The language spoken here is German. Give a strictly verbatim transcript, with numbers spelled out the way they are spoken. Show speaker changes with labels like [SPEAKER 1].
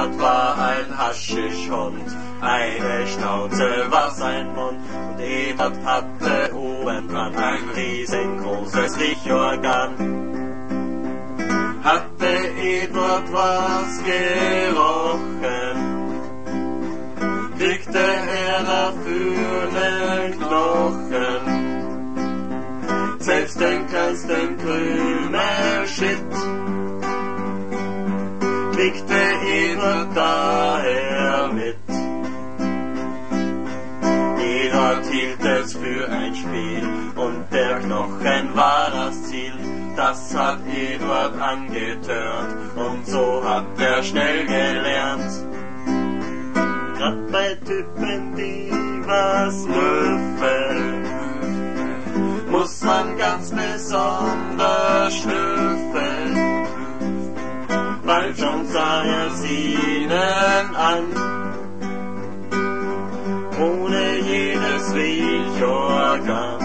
[SPEAKER 1] Eduard war ein Haschischhund, eine Schnauze war sein Mund, und Eduard hatte oben dran ein riesengroßes Riechorgan. Hatte Eduard was gerochen, kriegte er dafür nen Knochen. Selbst den kleinsten Krümel-Shit kriegte Eduard daher mit. Eduard hielt es für ein Spiel und der Knochen war das Ziel. Das hat Eduard angetörnt und so hat er schnell gelernt. Grad bei Typen, die was müffeln, muss man ganz besonders schnüffeln, weil schon sah er's ihnen an. Ohne jedes Riechorgan